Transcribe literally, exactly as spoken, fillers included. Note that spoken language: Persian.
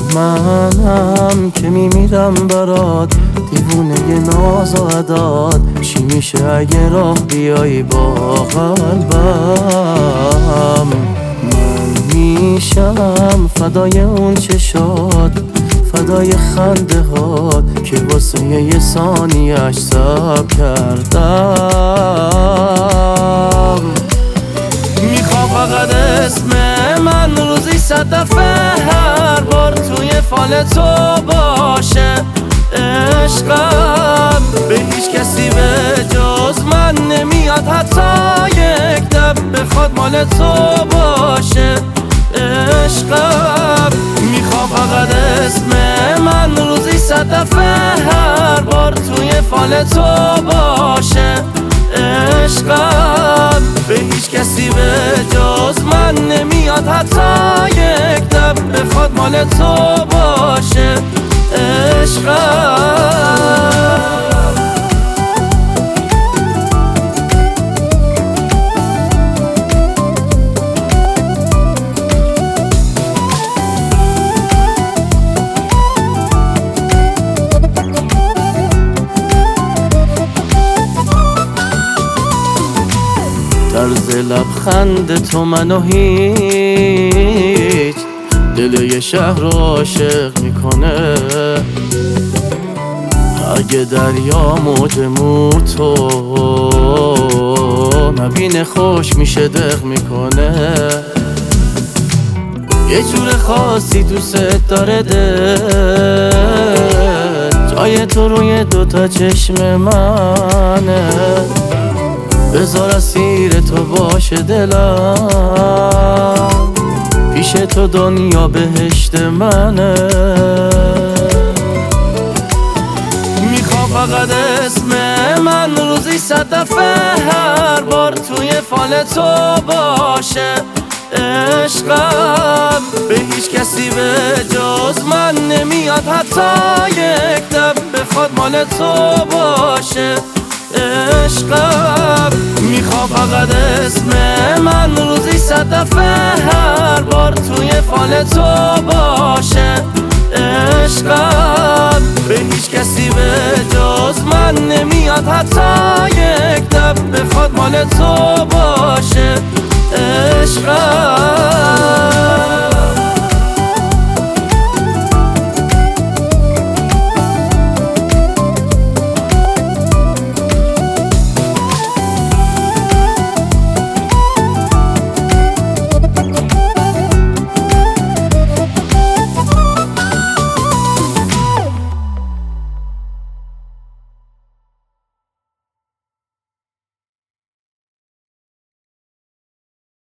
منم که میمیرم برات، دیوونه ناز و عداد. چی میشه اگه راه بیایی با قلبم؟ من میشم فدای اون چشات، فدای خنده هات که واسه یه ثانیه‌اش صبر کردم. میخوام فقط اسم من روزی صد دفعه هر بار توی فال تو باشه. عشقم به هیچ کسی به جز من نمیاد، حتی یک دب بخواد مال تو باشه. عشقم میخوام فقط اسم من روزی صد دفعه هر بار توی فال تو باشه. عشقم به هیچ کسی به جز من نمیاد، حتی یک دب بخواد مال تو باشه. عشقم طرز لبخند تو منو هیچ دل یه شهر رو عاشق میکنه. اگه دریا موج موتو نبینه خوش میشه دق میکنه. یه جور خاصی دوست داره دل، جای تو روی دوتا چشم منه. بذار اسیر تو باشه دلم، پیش تو دنیا بهشت منه. میخوام فقط اسم من روزی صد دفعه هر بار توی فال تو باشه. عشقم به هیچ کسی به جز من نمیاد، حتی یک دب بخواد مال تو باشه. عشقم میخوام فقط اسم من روزی صد دفعه هر بار توی فال تو باشه. عشقم به هیچ کسی به جز من نمیاد، حتی یک دب بخواد مال تو باشه. عشقم